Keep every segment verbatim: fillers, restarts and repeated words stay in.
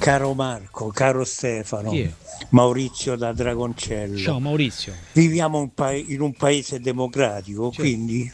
Caro Marco, caro Stefano, Chi è? Maurizio da Dragoncello. Ciao Maurizio. Viviamo un pa- in un paese democratico, Certo. quindi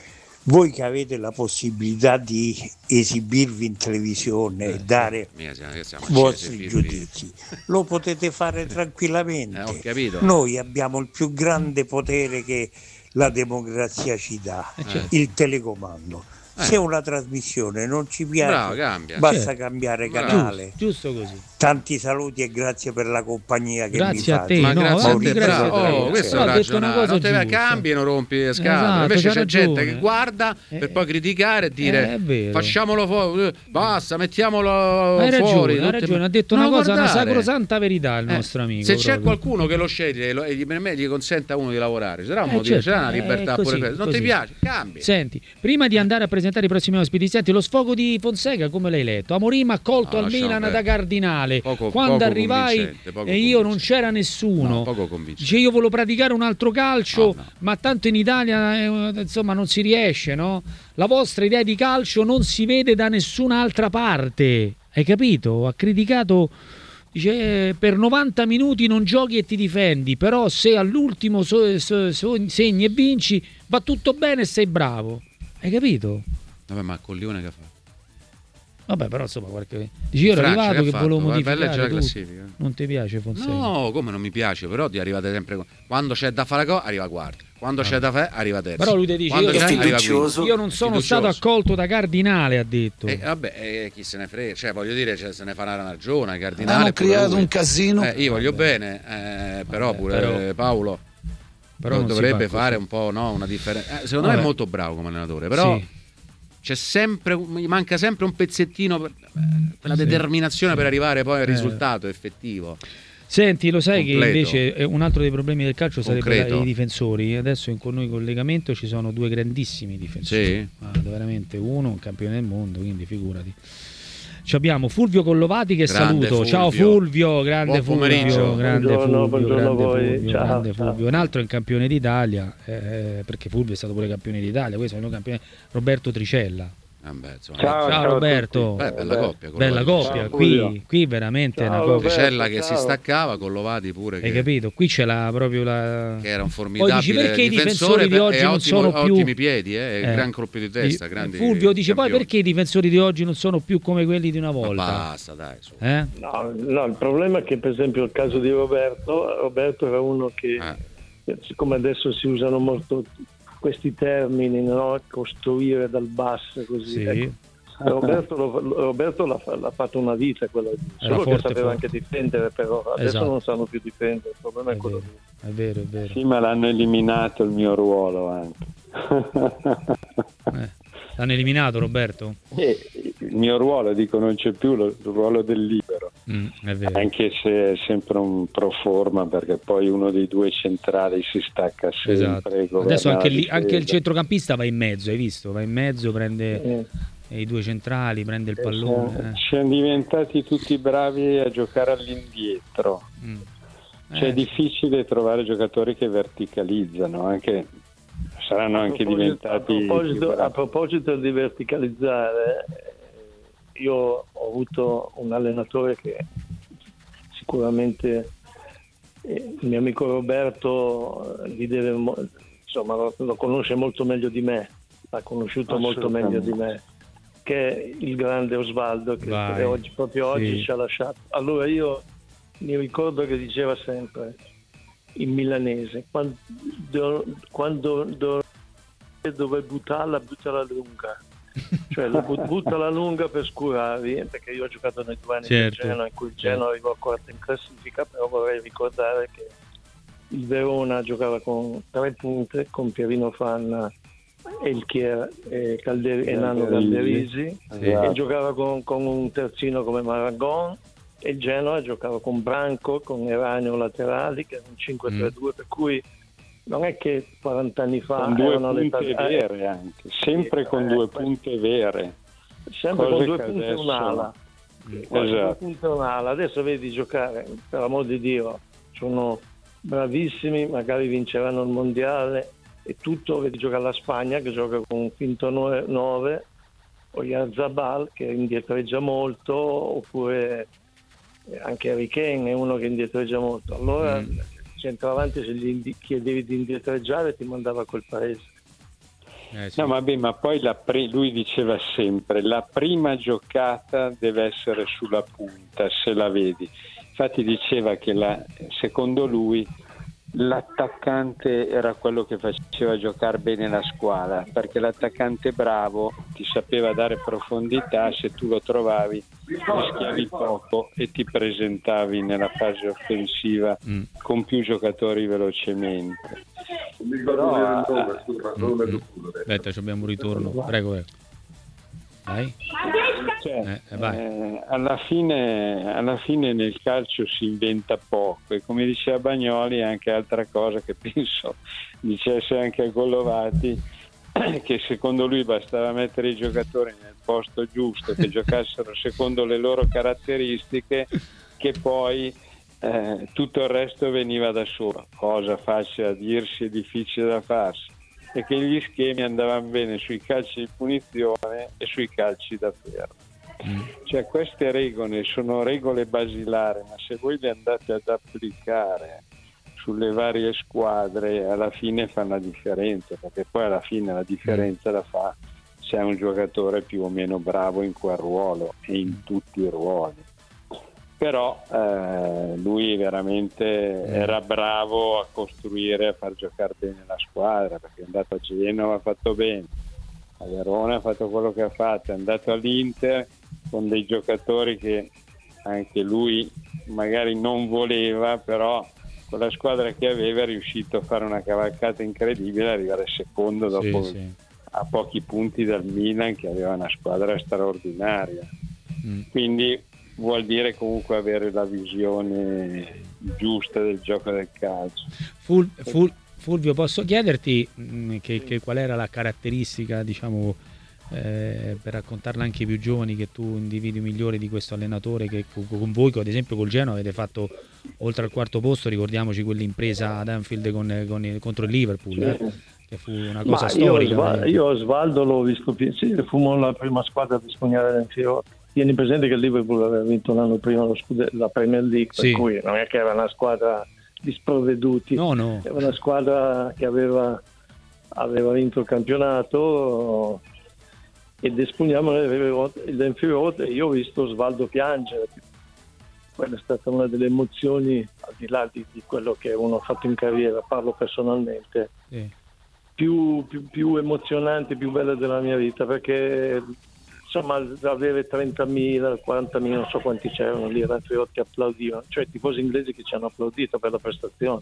voi che avete la possibilità di esibirvi in televisione e dare Mica siamo, che siamo i vostri accesi, giudizi, lo potete fare Eh, ho tranquillamente. capito. Noi abbiamo il più grande potere che la democrazia ci dà, Eh, certo. il telecomando. Se Eh. una trasmissione non ci Bravo, piace, cambia. basta Certo. cambiare Bravo. canale. Giusto, giusto così. Tanti saluti e grazie per la compagnia che mi Grazie a fate. te. Ma no, grazie a guardi, te, grazie bravo. a te. Oh, questo è Però un ha detto una ragionare. cosa Non te vai, giusta. cambi e non rompi le scatole. Esatto, Invece c'ha c'è gente ragione. che guarda Eh, per poi criticare e eh, dire è vero. facciamolo fuori, basta, mettiamolo Hai fuori. ragione, hai tutte- ragione, ha detto Non una lo cosa, una guardare. sacrosanta verità il Eh, nostro amico. Se c'è proprio. qualcuno che lo sceglie e lo- e gli permette, gli consente a uno di lavorare, sarà un Eh, motivo, certo, c'è una eh, libertà così, pure per non così. ti piace, cambi. Senti, prima di andare a presentare i prossimi ospiti, senti, lo sfogo di Fonseca come l'hai letto? Amorim accolto No, al lasciamo Milan perdere. da Cardinale. Poco- Quando poco arrivai convincente, poco e io non convincente. c'era nessuno. No, poco convincente. Dice io volevo praticare un altro calcio, No, no. ma tanto in Italia eh, insomma non si riesce, no? La vostra idea di calcio non si vede da nessun'altra parte. Hai capito? Ha criticato. Dice eh, per novanta minuti non giochi e ti difendi, però se all'ultimo so- so- so- segni e vinci va tutto bene e sei bravo. Hai capito? Vabbè, ma Coglione che fa? Vabbè, però insomma qualche. Dici io ero Francia, arrivato che che, ha fatto? volevo Vai- vai a modificare leggere la tutto. classifica. Non ti piace Fonseca? No, come non mi piace, però ti arrivate sempre con- quando c'è da fare cosa arriva quarto, quando c'è da fare arriva terzo. Però lui ti dice Quando io, c'è, non- arriva fiducioso. quinto. io non È sono fiducioso. stato accolto da Cardinale, ha detto. E vabbè, eh, chi se ne frega, cioè voglio dire, cioè, se ne fa una ragione, Cardinale. Hanno pure creato lui. un casino. Eh, io voglio bene, eh, però Vabbè, pure però- Paolo Però do- non si dovrebbe fa fare così. un po', no, una differenza. Eh, secondo me Vabbè. è molto bravo come allenatore, però Sì. c'è sempre, mi manca sempre un pezzettino, per, eh, quella Sì, determinazione sì. per arrivare poi al Eh. risultato effettivo. Senti, lo sai Completo. che invece eh, un altro dei problemi del calcio sarebbe Concreto. la- i difensori. Adesso in- con noi in collegamento ci sono due grandissimi difensori. Sì. Ah, veramente uno un campione del mondo, quindi figurati. Ci abbiamo Fulvio Collovati che Grande saluto. Ciao Fulvio. Fulvio, grande Buon pomeriggio. Fulvio, grande Buongiorno, Fulvio, buongiorno grande a voi. Fulvio, Ciao, grande ciao. Fulvio. Un altro è un campione d'Italia, eh, perché Fulvio è stato pure campione d'Italia, questo è un campione Roberto Tricella. Vabbè, insomma, Ciao, Ciao, ciao a Roberto. tutti. Beh, bella coppia. Bella Collovati. coppia, Ciao, qui, Fulvio. qui veramente è Ciao, una coppia. Roberto. Tricella che si ciao. staccava, Collovati pure Hai che, capito? Qui c'è la, proprio la... che era un Poi formidabile dici perché i difensore difensori di e oggi non ottimo- sono più ottimi piedi, eh, Eh, gran colpi di testa, i- grandi Fulvio dice poi campioni. perché i difensori di oggi non sono più come quelli di una Ma volta. basta, dai, su. Eh? No, no, il problema è che per esempio il caso di Roberto, Roberto era uno che, Eh. siccome adesso si usano molto questi termini, no? Costruire dal basso così. Sì. ecco. Roberto, lo- Roberto l'ha, l'ha fatto una vita quella lì. Era Solo che forte, sapeva forte. anche difendere, però adesso Esatto. non sanno più difendere, il problema è, È quello vero, lì. è vero, è vero. Sì, ma l'hanno eliminato il mio ruolo anche. Eh, L'hanno eliminato Roberto? E il mio ruolo, dico, non c'è più lo- il ruolo del libero, Mm, è vero. anche se è sempre un pro forma, perché poi uno dei due centrali si stacca sempre. Esatto. governa Adesso anche, la lì, anche il difesa. centrocampista va in mezzo, hai visto? Va in mezzo, prende Eh, i due centrali, prende il Eh, pallone. eh. Siamo diventati tutti bravi a giocare all'indietro. Mm. Cioè Eh, è difficile trovare giocatori che verticalizzano, anche saranno a anche proposito- diventati a proposito, più a bravi. proposito di verticalizzare, eh, io ho avuto un allenatore che sicuramente eh, il mio amico Roberto eh, gli deve mo- insomma lo, lo conosce molto meglio di me, l'ha conosciuto molto meglio di me, che è il grande Osvaldo che, Vai. che oggi, proprio oggi Sì. ci ha lasciato. Allora io mi ricordo che diceva sempre in milanese, quando, quando do- dove buttarla, buttala lunga, cioè la but- buttala lunga per scurarvi, perché io ho giocato nei due anni Certo. del Genoa in cui il Genoa arrivò a quarto in classifica, però vorrei ricordare che il Verona giocava con tre punte con Pierino Fanna, Elchier e, Calder- e Nano Calderisi, Sì. e giocava con, con un terzino come Maragon, e il Genoa giocava con Branco, con Eranio laterali, che era un cinque tre due, per cui non è che quaranta anni fa Con due erano le punte ta- vere anche, sempre Sì, con eh, due que- punte vere. sempre cose con due che punte e adesso- un'ala. Mm, Guarda, due esatto. punte e un'ala. Adesso vedi giocare, per amor di Dio, sono bravissimi, magari vinceranno il mondiale e tutto. Vedi giocare la Spagna che gioca con un finto nove, o Yarzabal che indietreggia molto, oppure anche Harry Kane è uno che indietreggia molto, allora Mm. il centravanti se gli indi- chiedevi di indietreggiare ti mandava a quel paese. Eh, sì. No, vabbè, ma poi la pri- lui diceva sempre la prima giocata deve essere sulla punta, se la vedi. Infatti diceva che la- secondo lui l'attaccante era quello che faceva giocare bene la squadra, perché l'attaccante bravo ti sapeva dare profondità, se tu lo trovavi rischiavi poco e ti presentavi nella fase offensiva Mm. con più giocatori velocemente. Però, Mm, mm. Aspetta, ci abbiamo un ritorno. Prego, prego. Vai. Cioè, Eh, eh, vai. eh, alla fine, alla fine nel calcio si inventa poco, e come diceva Bagnoli anche altra cosa che penso dicesse anche a Gollovati, che secondo lui bastava mettere i giocatori nel posto giusto, che giocassero secondo le loro caratteristiche, che poi eh, tutto il resto veniva da solo, cosa facile a dirsi e difficile da farsi, e che gli schemi andavano bene sui calci di punizione e sui calci da ferro. Mm. Cioè queste regole sono regole basilari, ma se voi le andate ad applicare sulle varie squadre alla fine fanno la differenza, perché poi alla fine la differenza la fa se è un giocatore più o meno bravo in quel ruolo e in tutti i ruoli. Però eh, lui veramente era bravo a costruire, a far giocare bene la squadra, perché è andato a Genova, ha fatto bene, a Verona ha fatto quello che ha fatto, è andato all'Inter con dei giocatori che anche lui magari non voleva, però con la squadra che aveva è riuscito a fare una cavalcata incredibile, arrivare secondo dopo Sì, sì. a pochi punti dal Milan, che aveva una squadra straordinaria. Mm. Quindi vuol dire comunque avere la visione giusta del gioco del calcio. Ful- Ful- Fulvio, posso chiederti mh, che, che qual era la caratteristica, diciamo, eh, per raccontarla anche ai più giovani, che tu individui migliore di questo allenatore, che con, con voi, ad esempio col Genoa, avete fatto oltre al quarto posto, ricordiamoci quell'impresa ad Anfield con, con- contro il Liverpool, eh, che fu una cosa Ma storica. io, Osva- veramente. io Osvaldo l'ho visto piacere, fummo la prima squadra per spugnare l'Enfiore. Tieni presente che il Liverpool aveva vinto l'anno prima lo scude- la Premier League, Sì. per cui non è che era una squadra di sprovveduti, No, no. era una squadra che aveva, aveva vinto il campionato ed espugniamo l'Enfiore. Io ho visto Osvaldo piangere, quella è stata una delle emozioni, al di là di, di quello che uno ha fatto in carriera, parlo personalmente, Sì. più, più, più emozionante, più bella della mia vita, perché insomma avere trentamila, quarantamila, non so quanti c'erano lì, erano che applaudivano, cioè i tifosi inglesi che ci hanno applaudito per la prestazione.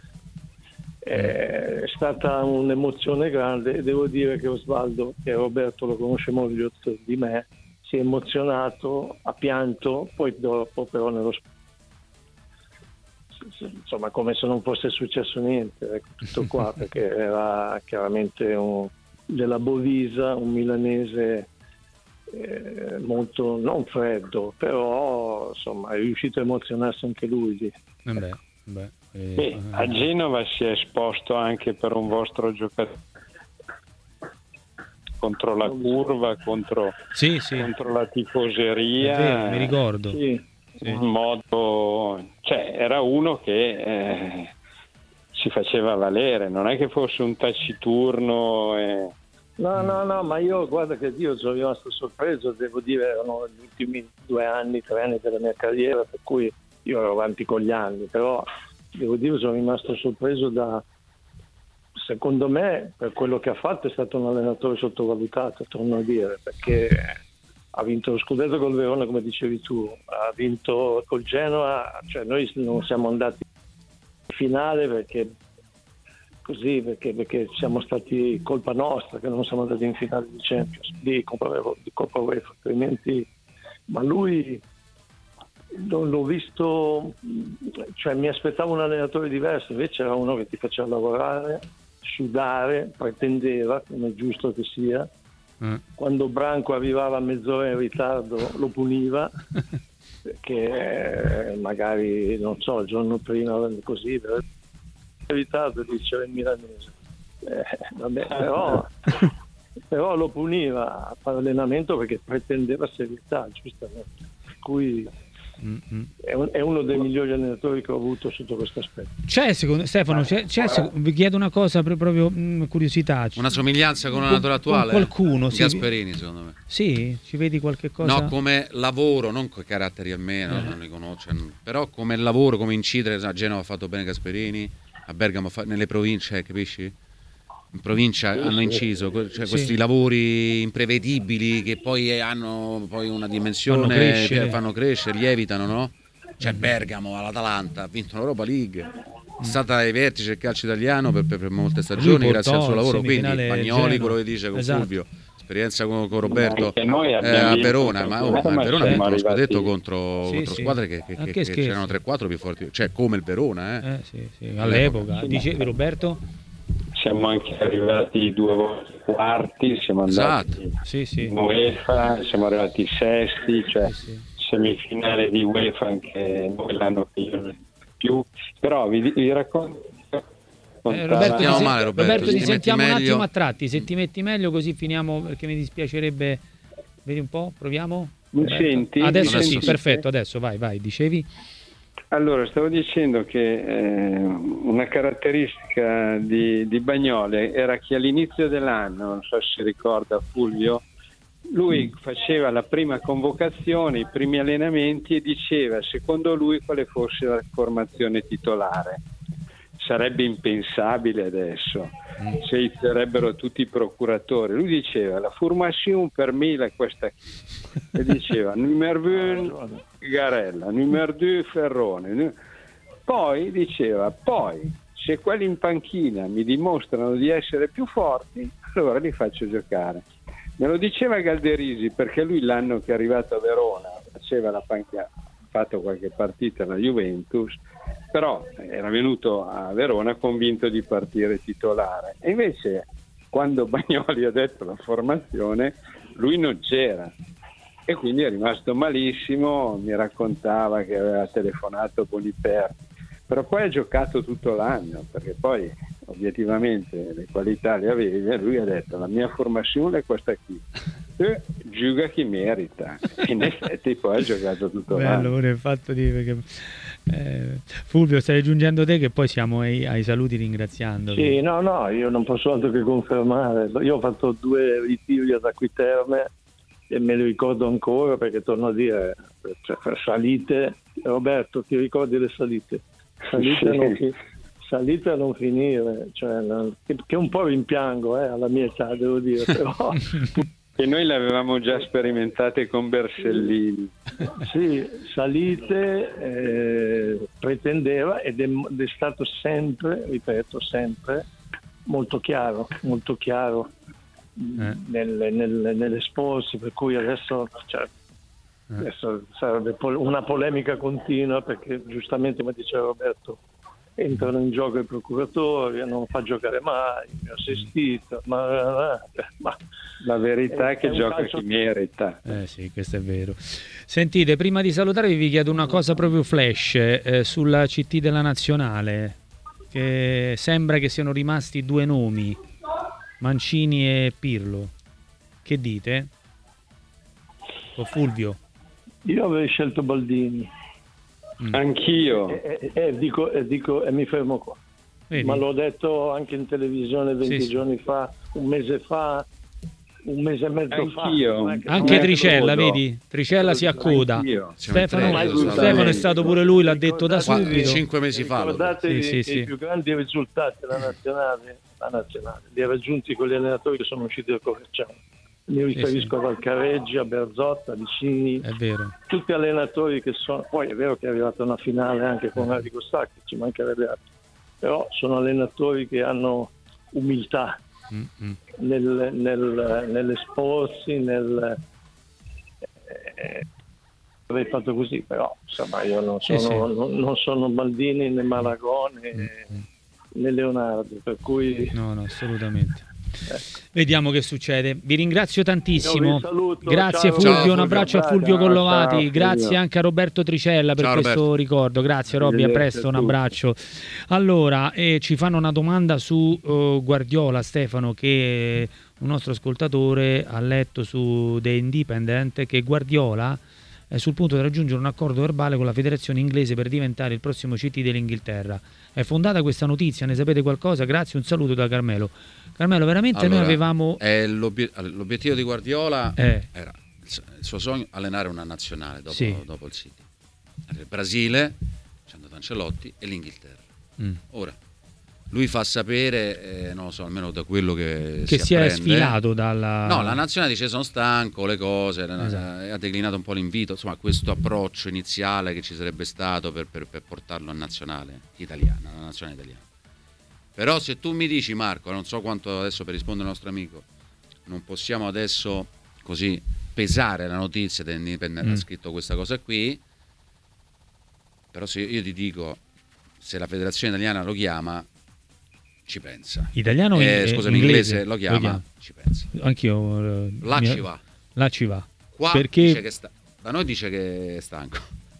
È stata un'emozione grande, e devo dire che Osvaldo, che Roberto lo conosce molto di me, si è emozionato, ha pianto, poi dopo però nello insomma come se non fosse successo niente, ecco, tutto qua, perché era chiaramente un, della Bovisa, un milanese eh, molto non freddo, però insomma è riuscito a emozionarsi anche lui lì. Eh beh, beh, eh, Beh, a Genova si è esposto anche per un vostro giocatore contro la curva, contro, sì, sì, contro la è tifoseria. vero, mi ricordo. Sì. Sì. Un modo, cioè era uno che eh, si faceva valere, non è che fosse un taciturno. Eh. No, no, no, ma io guarda che io sono rimasto sorpreso, devo dire, erano gli ultimi due anni, tre anni della mia carriera, per cui io ero avanti con gli anni, però devo dire sono rimasto sorpreso da, secondo me, per quello che ha fatto è stato un allenatore sottovalutato, torno a dire, perché ha vinto lo scudetto col Verona, come dicevi tu, ha vinto col Genoa, cioè noi non siamo andati in finale perché così, perché, perché siamo stati colpa nostra che non siamo andati in finale di Champions, di Coppa, di Coppa UEFA, altrimenti, ma lui non l'ho visto, cioè mi aspettavo un allenatore diverso, invece era uno che ti faceva lavorare, sudare, pretendeva, come è giusto che sia. Mm. Quando Branco arrivava a mezz'ora in ritardo lo puniva, perché magari, non so, il giorno prima così, in ritardo diceva il milanese. Eh, vabbè, però, però lo puniva a fare allenamento perché pretendeva serietà, giustamente. Per cui mm, mm. È, un, è uno dei migliori allenatori che ho avuto sotto questo aspetto. C'è, secondo Stefano, c'è, c'è, vi chiedo una cosa per proprio mh, curiosità. Una somiglianza con un Con- allenatore attuale? con qualcuno, sì. Gasperini, secondo me. Sì, ci vedi qualche cosa? No, come lavoro, non con caratteri almeno, Eh. non li conosco, però come lavoro, come incidere, a Genova ha fatto bene Gasperini, a Bergamo fa- nelle province, capisci? In provincia hanno inciso, que- cioè Sì. questi lavori imprevedibili che poi hanno poi una dimensione, Fanno crescere. che fanno crescere, lievitano, no? Cioè Bergamo all'Atalanta ha vinto l'Europa League, è stata ai vertici del calcio italiano per, per- per molte stagioni, Lui grazie al suo portò lavoro. in Quindi semifinale Bagnoli, Genoa. quello che dice con Esatto. Fulvio, esperienza con, con Roberto Anche noi eh, abbiamo a vinto Verona, il ma, campionato, oh, ma ma il Verona ha vinto siamo lo scudetto arrivati- contro, Sì, contro sì. squadre che, che- Ma che- che che scherzi. c'erano tre quattro più forti, cioè come il Verona, eh. Eh, sì, sì, all'epoca. Dicevi Roberto? Siamo anche arrivati due volte quarti, siamo andati Esatto. Sì, sì. in UEFA, siamo arrivati sesti, cioè Sì, sì. semifinale di UEFA anche noi l'anno che io non più, però vi, vi racconto. Eh, Roberto, ti, Sentiamo sen- male, Roberto, Roberto, se ti ti sentiamo metti un attimo meglio. a tratti, se ti metti meglio così finiamo, perché mi dispiacerebbe. Vedi un po', proviamo? Mi Roberto? senti? Adesso Mi sì, senti? perfetto, adesso vai, vai, dicevi? Allora, stavo dicendo che eh, una caratteristica di, di Bagnoli era che all'inizio dell'anno, non so se si ricorda Fulvio, lui faceva la prima convocazione, i primi allenamenti e diceva secondo lui quale fosse la formazione titolare. Sarebbe impensabile adesso, se inizierebbero tutti i procuratori. Lui diceva la formation per me è questa qui. E diceva numero uno Garella, numero due Ferrone. nu- Poi diceva, poi se quelli in panchina mi dimostrano di essere più forti, allora li faccio giocare. Me lo diceva Galderisi perché lui l'anno che è arrivato a Verona faceva la panchina, ha fatto qualche partita alla Juventus, però era venuto a Verona convinto di partire titolare. E invece quando Bagnoli ha detto la formazione, lui non c'era. E quindi è rimasto malissimo, mi raccontava che aveva telefonato Boniperti, però poi ha giocato tutto l'anno, perché poi obiettivamente le qualità le aveva, lui ha detto la mia formazione è questa qui, e gioca chi merita, e in effetti poi ha giocato tutto Bello l'anno. pure il fatto di... Perché, eh, Fulvio, stai aggiungendo te che poi siamo ai, ai saluti ringraziando. Sì, no, no, io non posso altro che confermare. Io ho fatto due ritiri ad Acquiterme e me li ricordo ancora perché torno a dire, cioè, salite, Roberto, ti ricordi le salite? Salite, a, non fi- salite a non finire, cioè, no, che, che un po' rimpiango eh, alla mia età, devo dire, però E noi le avevamo già sperimentate con Bersellini. sì, salite eh, pretendeva ed è, ed è stato sempre, ripeto, sempre molto chiaro, molto chiaro Eh. nel, nel, nell'esporsi, per cui adesso, cioè, adesso sarebbe pol- una polemica continua perché giustamente, come diceva Roberto, entrano in gioco i procuratori, non fa giocare mai, mi ha assistito, ma, ma La verità è che È un gioca calcio- chi merita. Eh sì, questo è vero. Sentite, prima di salutarvi vi chiedo una cosa proprio flash eh, sulla C T della Nazionale, che sembra che siano rimasti due nomi, Mancini e Pirlo. Che dite? O Fulvio? io avrei scelto Baldini Anch'io. e, e- e dico, e dico e mi fermo qua. Vedi? Ma l'ho detto anche in televisione venti Sì, sì. giorni fa, un mese fa, un mese e mezzo Anch'io. fa. Non è che- Anche non è Tricella, crudo. vedi? Tricella si accoda. Anch'io. Siamo in Stefano, tre, assolutamente. Stefano è stato pure lui, l'ha detto da Ricordate- subito. cinque mesi fa. lo- Ricordatevi Sì, sì, che sì. i più grandi risultati della nazionale, la nazionale li ha raggiunti con gli allenatori che sono usciti dal Coverciano. Mi riferisco sì. a Valcareggi, a Berzotta, a Vicini, È vero. tutti allenatori che sono, poi è vero che è arrivata una finale anche con Arrigo Sacchi, ci mancherebbe altro, però sono allenatori che hanno umiltà Mm, mm. nel, nel, nell'esporsi, nel eh, avrei fatto così, però insomma io non Sì, sono, sì. Non, non sono Maldini né Malagone né Leonardo, per cui No, no, assolutamente. Vediamo che succede. Vi ringrazio tantissimo. Io vi saluto. Grazie Ciao, Fulvio, Fulvio. un abbraccio a Fulvio Ciao, Collovati, ciao, grazie Fulvio. anche a Roberto Tricella per Ciao, questo Roberto. ricordo. Grazie Robby, a Arrivederci presto, a un tutti. abbraccio. Allora, eh, ci fanno una domanda su eh, Guardiola, Stefano, che un nostro ascoltatore ha letto su The Independent che Guardiola è sul punto di raggiungere un accordo verbale con la federazione inglese per diventare il prossimo C T dell'Inghilterra. È fondata questa notizia? Ne sapete qualcosa? Grazie, un saluto da Carmelo. Carmelo, veramente Allora, noi avevamo... è l'obiet- l'obiettivo di Guardiola Eh. era il suo sogno allenare una nazionale dopo, Sì. dopo il City. Il Brasile, c'è andato Ancelotti, e l'Inghilterra. Mm. Ora, lui fa sapere, eh, non lo so, almeno da quello che, che si è apprende. sfilato dalla... No, la nazionale dice sono stanco, le cose, Esatto. ha declinato un po' l'invito, insomma questo approccio iniziale che ci sarebbe stato per, per, per portarlo a nazionale italiana, alla nazionale italiana. Però se tu mi dici, Marco, non so quanto adesso per rispondere al nostro amico, non possiamo adesso così pesare la notizia dell'Independent, Mm. ha scritto questa cosa qui, però se io ti dico, se la federazione italiana lo chiama, ci pensa. Italiano o in- Eh, scusami, inglese? inglese lo chiama, Lo chiama. ci pensa. Anch'io... eh, Là mi- ci va. Là ci va. Qua Perché- dice che sta- da noi dice che è stanco,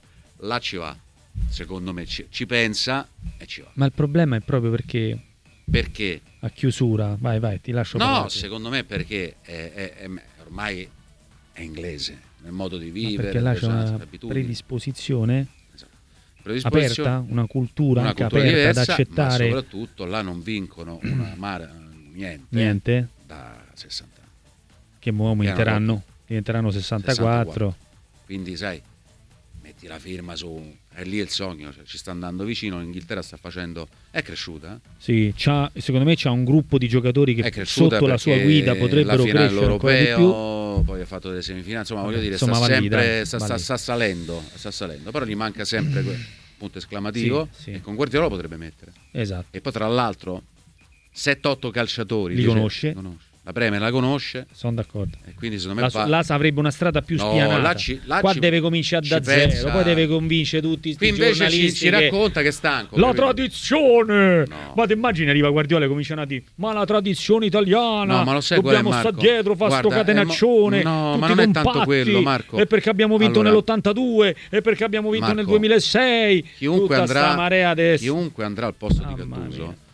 là ci va, secondo me ci, ci pensa e ci va. Ma il problema è proprio perché Perché? a chiusura... Vai, vai, ti lascio No, parlare. secondo me perché è, è- è- ormai è inglese nel modo di Ma vivere, perché là c'è nelle una abitudini. predisposizione Esatto. Predisposizione- aperta, una cultura una anche cultura aperta diversa, ad accettare ma soprattutto là non vincono una mare, niente, niente, da sessanta anni. che mo aumenteranno, rotto. diventeranno sessantaquattro. Quindi sai, metti la firma su, è lì il sogno, cioè, ci sta andando vicino, l'Inghilterra sta facendo, è cresciuta, eh? Sì, c'ha, secondo me c'ha un gruppo di giocatori è che cresciuta sotto la sua perché guida potrebbero la finale crescere ancora di più. dell'Europeo, poi ha fatto delle semifinali, insomma voglio dire, Insomma, sta va lì, sempre dai, sta, va sta- lì. sta salendo, sta salendo, però gli manca sempre quel punto esclamativo, Sì, sì. e con Guardiola lo potrebbe mettere. Esatto. E poi tra l'altro sette otto calciatori Li dice- conosce. conosce. La Premier la conosce, Sono d'accordo. e quindi secondo me La, va- là avrebbe una strada più No, spianata. là ci- là Qua ci- deve cominciare da ci zero, pensa. poi deve convincere tutti qui questi invece ci, giornalisti ci che- racconta che è stanco, La capito? tradizione! No. Ma ti immagini arriva Guardiola e cominciano a dire ma la tradizione italiana, No, ma lo sai qual è, dobbiamo sta Marco? dietro, fa sto Guarda, catenaccione, eh, mo- no, tutti ma non è tanto compatti, quello, Marco. e perché abbiamo vinto Allora, nell'ottantadue, e perché abbiamo vinto Marco, nel duemilasei, chiunque tutta andrà, sta marea adesso. chiunque andrà al posto di Mamma Gattuso mia.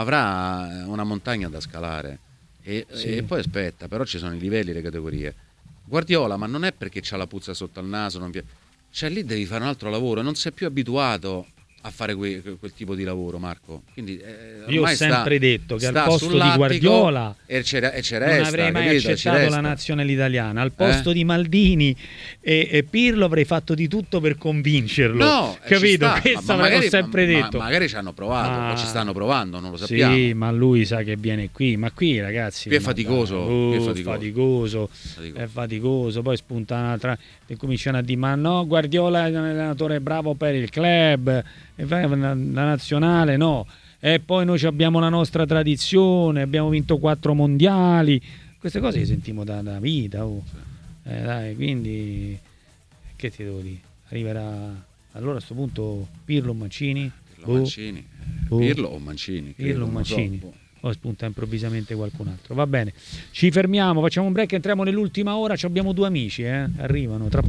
avrà una montagna da scalare, e, Sì. e poi aspetta, però ci sono i livelli, le categorie. Guardiola, ma non è perché c'ha la puzza sotto al naso, non pi- cioè lì devi fare un altro lavoro, non sei più abituato a fare que- quel tipo di lavoro, Marco. Quindi, eh, Io ho ormai sta- sempre detto che al sta posto di sull'attico Guardiola e ci re- e ci non resta, avrei mai capito? Ci accettato la resta. nazionale italiana. Al posto Eh? di Maldini e, e Pirlo avrei fatto di tutto per convincerlo. No, eh, ci capito? sta, Questo ma- ma l'avevo magari- sempre ma- detto. ma magari ci hanno provato, Ah. o ci stanno provando, non lo sappiamo. Sì, ma lui sa che viene qui. Ma qui, ragazzi, Qui è ma faticoso, dai, qui è uh, faticoso. faticoso, Faticoso. è faticoso. Poi spunta un'altra e cominciano a dire: ma no, Guardiola è un allenatore bravo per il club, e fa- la, la nazionale no. E poi noi abbiamo la nostra tradizione, abbiamo vinto quattro mondiali. Queste cose le sentiamo da, da vita. Oh. Eh, dai, quindi, che ti devo dire? Arriverà allora a questo punto Pirlo o Mancini? Pirlo, Boh. Mancini. Eh, Boh. Pirlo o Mancini? Pirlo o credo, non lo so. Mancini. Boh. Poi spunta improvvisamente qualcun altro. Va bene, ci fermiamo, facciamo un break, entriamo nell'ultima ora. Ci abbiamo due amici, eh? Arrivano tra